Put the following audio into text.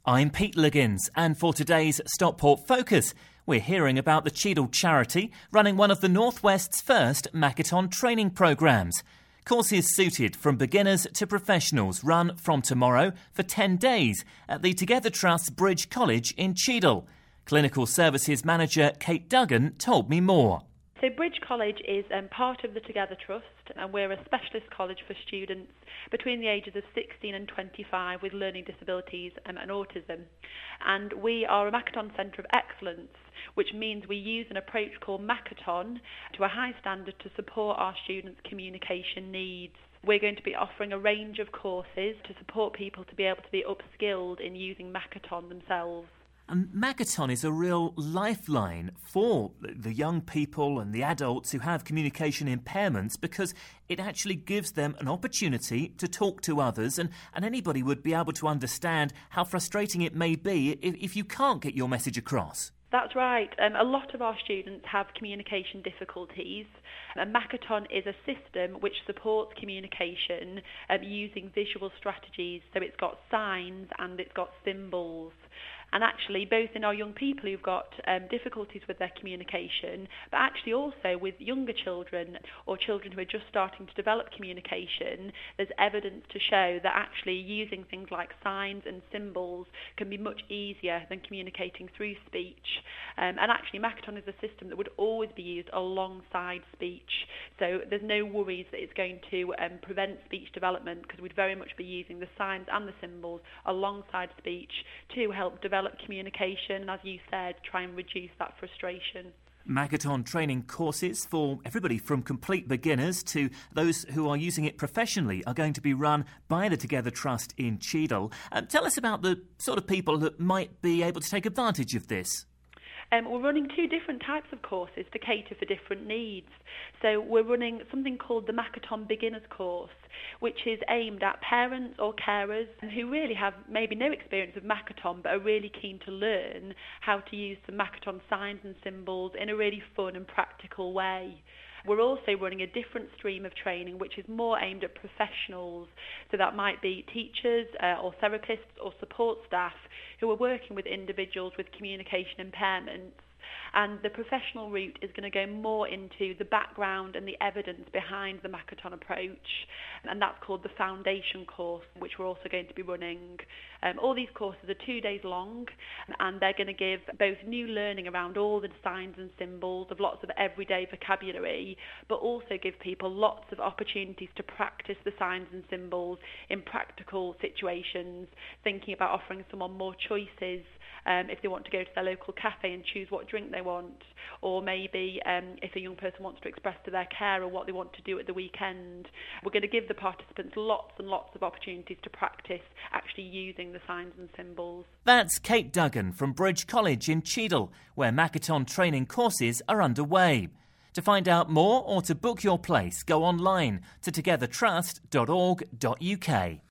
I'm Pete Liggins, and for today's Stockport Focus, we're hearing about the Cheadle charity running one of the North West's first Makaton training programmes. Courses suited from beginners to professionals run from tomorrow for 10 days at the Together Trust's Bridge College in Cheadle. Clinical Services Manager Kate Duggan told me more. So Bridge College is part of the Together Trust, and we're a specialist college for students between the ages of 16 and 25 with learning disabilities and autism. And we are a Makaton Centre of Excellence, which means we use an approach called Makaton to a high standard to support our students' communication needs. We're going to be offering a range of courses to support people to be able to be upskilled in using Makaton themselves. And Makaton is a real lifeline for the young people and the adults who have communication impairments because it actually gives them an opportunity to talk to others, and anybody would be able to understand how frustrating it may be if you can't get your message across. That's right. A lot of our students have communication difficulties. Makaton is a system which supports communication using visual strategies. So it's got signs and it's got symbols. And actually, both in our young people who've got difficulties with their communication, but actually also with younger children or children who are just starting to develop communication, there's evidence to show that actually using things like signs and symbols can be much easier than communicating through speech. And actually, Makaton is a system that would always be used alongside speech. So there's no worries that it's going to prevent speech development, because we'd very much be using the signs and the symbols alongside speech to help develop communication, and as you said, try and reduce that frustration. Makaton training courses for everybody from complete beginners to those who are using it professionally are going to be run by the Together Trust in Cheadle. Tell us about the sort of people that might be able to take advantage of this. We're running two different types of courses to cater for different needs. So we're running something called the Makaton Beginners course, which is aimed at parents or carers who really have maybe no experience of Makaton but are really keen to learn how to use some Makaton signs and symbols in a really fun and practical way. We're also running a different stream of training which is more aimed at professionals. So that might be teachers or therapists or support staff who are working with individuals with communication impairments. And the professional route is going to go more into the background and the evidence behind the Makaton approach. And that's called the Foundation course, which we're also going to be running. All these courses are 2 days long, and they're going to give both new learning around all the signs and symbols of lots of everyday vocabulary, but also give people lots of opportunities to practice the signs and symbols in practical situations, thinking about offering someone more choices if they want to go to their local cafe and choose what drink they want, or maybe if a young person wants to express to their carer what they want to do at the weekend. We're going to give the participants lots and lots of opportunities to practice actually using the signs and symbols. That's Kate Duggan from Bridge College in Cheadle, where Makaton training courses are underway. To find out more or to book your place, go online to togethertrust.org.uk.